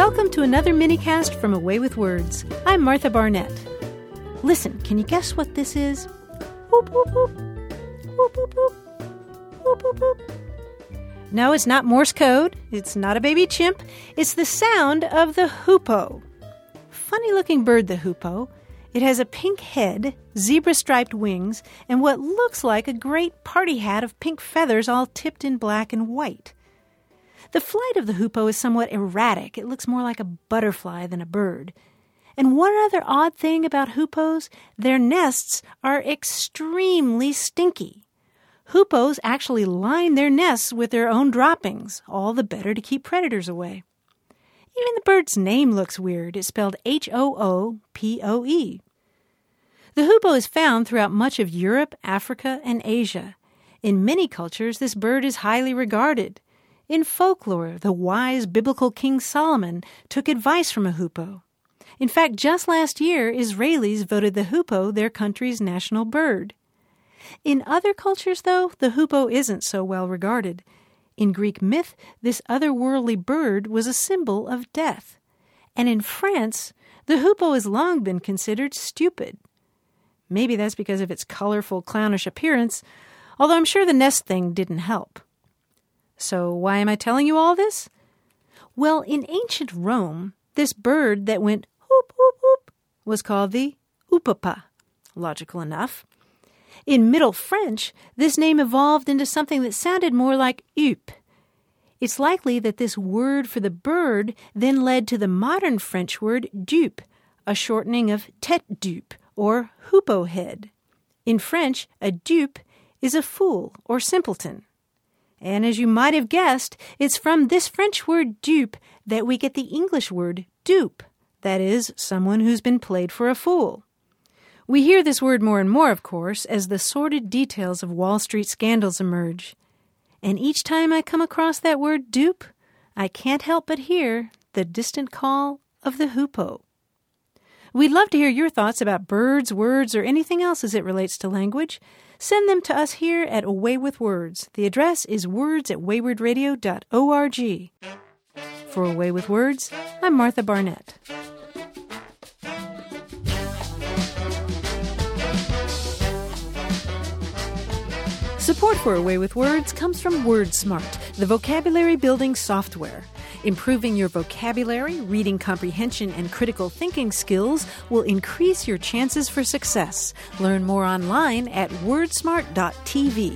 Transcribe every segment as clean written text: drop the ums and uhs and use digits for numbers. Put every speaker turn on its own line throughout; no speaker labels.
Welcome to another minicast from Away with Words. I'm Martha Barnett. Listen, can you guess what this is? Whoop, whoop, whoop. Whoop, whoop, whoop. Whoop, whoop, whoop. No, it's not Morse code. It's not a baby chimp. It's the sound of the hoopoe. Funny-looking bird, the hoopoe. It has a pink head, zebra-striped wings, and what looks like a great party hat of pink feathers all tipped in black and white. The flight of the hoopoe is somewhat erratic. It looks more like a butterfly than a bird. And one other odd thing about hoopoes, their nests are extremely stinky. Hoopoes actually line their nests with their own droppings, all the better to keep predators away. Even the bird's name looks weird. It's spelled H-O-O-P-O-E. The hoopoe is found throughout much of Europe, Africa, and Asia. In many cultures, this bird is highly regarded. In folklore, the wise biblical King Solomon took advice from a hoopoe. In fact, just last year, Israelis voted the hoopoe their country's national bird. In other cultures, though, the hoopoe isn't so well regarded. In Greek myth, this otherworldly bird was a symbol of death. And in France, the hoopoe has long been considered stupid. Maybe that's because of its colorful, clownish appearance, although I'm sure the nest thing didn't help. So why am I telling you all this? Well, in ancient Rome, this bird that went whoop, whoop, whoop was called the upapa. Logical enough. In Middle French, this name evolved into something that sounded more like huppe. It's likely that this word for the bird then led to the modern French word dupe, a shortening of tête dupe, or hoopoe head. In French, a dupe is a fool or simpleton. And as you might have guessed, it's from this French word dupe that we get the English word dupe, that is, someone who's been played for a fool. We hear this word more and more, of course, as the sordid details of Wall Street scandals emerge. And each time I come across that word dupe, I can't help but hear the distant call of the hoopoe. We'd love to hear your thoughts about birds, words, or anything else as it relates to language. Send them to us here at Away with Words. The address is words@waywardradio.org. For Away with Words, I'm Martha Barnett. Support for Away with Words comes from WordSmart, the vocabulary building software. Improving your vocabulary, reading comprehension, and critical thinking skills will increase your chances for success. Learn more online at wordsmart.tv.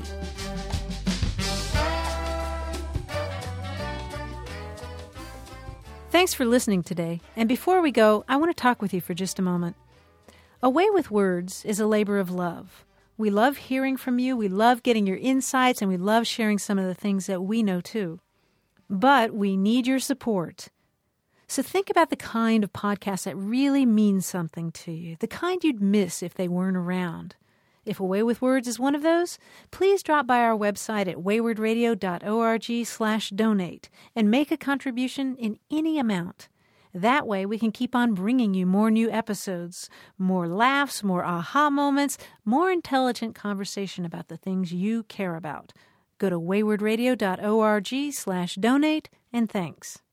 Thanks for listening today. And before we go, I want to talk with you for just a moment. Away with Words is a labor of love. We love hearing from you, we love getting your insights, and we love sharing some of the things that we know too. But we need your support. So think about the kind of podcast that really means something to you, the kind you'd miss if they weren't around. If Away with Words is one of those, please drop by our website at waywardradio.org/donate and make a contribution in any amount. That way we can keep on bringing you more new episodes, more laughs, more aha moments, more intelligent conversation about the things you care about. Go to waywardradio.org/donate, and thanks.